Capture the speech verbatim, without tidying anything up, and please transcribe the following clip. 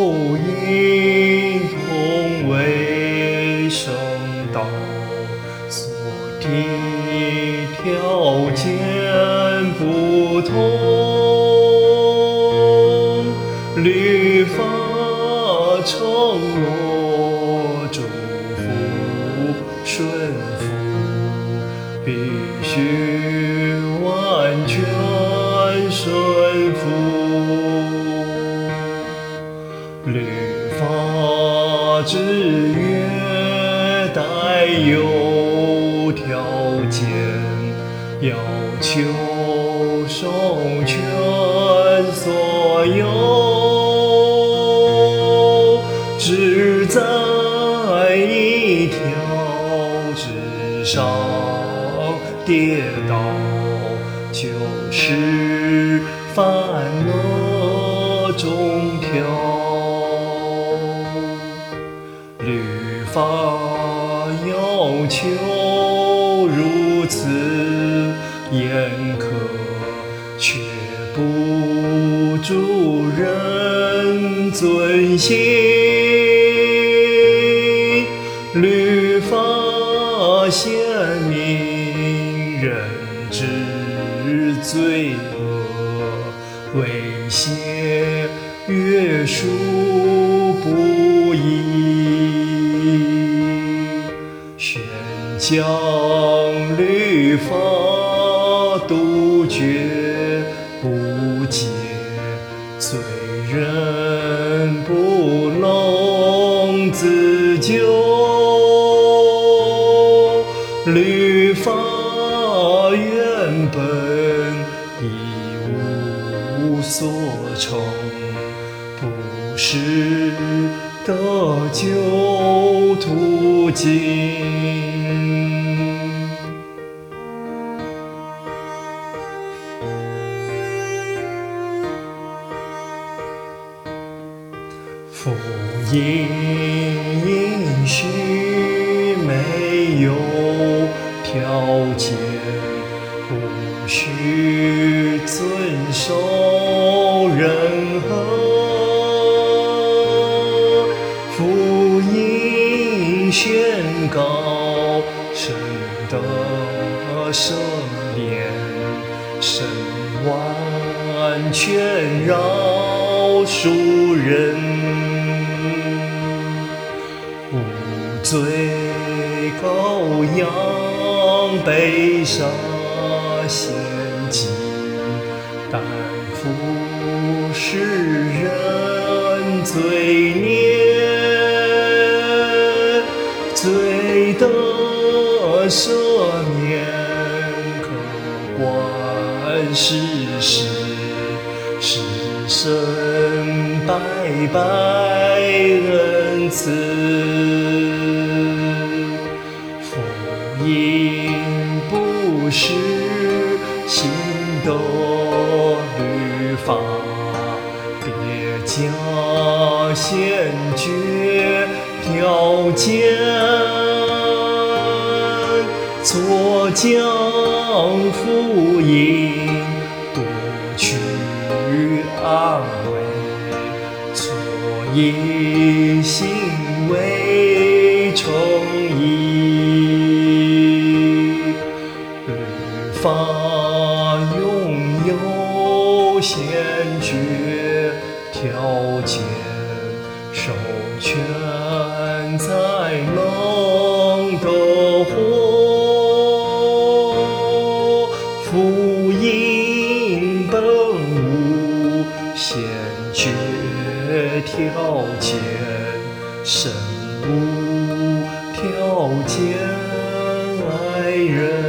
福音同为圣道，所定条件不同，律法承诺祝福顺服，必须完全顺服。律法之约带有条件，要求授权所有，只在一条之上跌倒，就是犯了众条。律法要求如此严苛，却不助人遵行。律法显明人之罪恶，威胁约束不义，宣讲律法杜绝不解，罪人不能自救。律法原本一无所成，不是得救途径。福音应许没有条件，无需遵守任何。福音宣告神的赦免，神完全饶恕人，无罪羔羊被杀献祭，担负世人罪孽，罪得赦免，可观世事，是神白白恩赐。福音不是新的律法，别加先决条件，错将福音夺去安慰，错以行为称义。律法拥有先决条件，授权才能得活。福音本无先决条件，神无条件爱人。